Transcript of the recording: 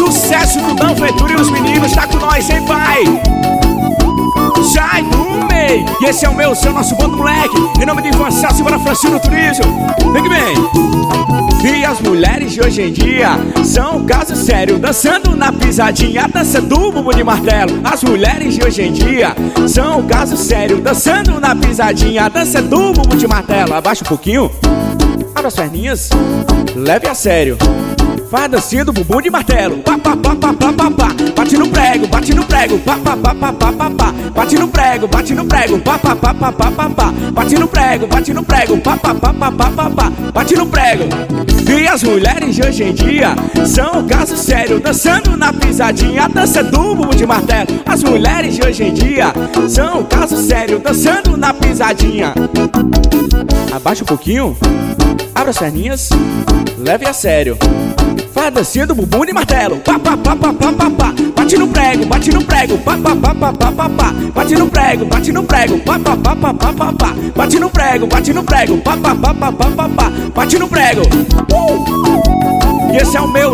Sucesso do Dan Ventura e os meninos, tá com nós, hein, pai? Sai do meio. E esse é o meu, seu, nosso bando moleque. Em nome de Infância, Silvana Francino Turismo. Vem que vem. E as mulheres de hoje em dia são um caso sério, dançando na pisadinha, a dança do bumbum de martelo. As mulheres de hoje em dia são um caso sério, dançando na pisadinha, a dança do bumbum de martelo. Abaixa um pouquinho, abra as perninhas, leve a sério. Faz a dancinha do bumbum de martelo. Pá, pá, pá, pá, pá, pá, pá. Bate no prego, bate no prego. Pá, pá, pá, pá, pá, pá, pá. Bate no prego, bate no prego. Pá, pá, pá, pá, pá, pá, pá. Bate no prego, bate no prego. Pá, pá, pá, pá, pá, pá, pá. Bate no prego. E as mulheres de hoje em dia são um caso sério, dançando na pisadinha, a dança do bumbum de martelo. As mulheres de hoje em dia são um caso sério, dançando na pisadinha. Abaixa um pouquinho, abra as perninhas, leve a sério. Faz a dancinha do bumbum de martelo. Pá, pá, pá, pá, pá, pá, pá. Bate no prego, bate no prego. Pá, pá, pá, pá, pá, pá, pá. Bate no prego, bate no prego. Pá, pá, pá, pá, pá, pá, pá. Bate no prego, bate no prego. Pá, pá, pá, pá, pá, pá, pá. Bate no prego. E esse é o meu.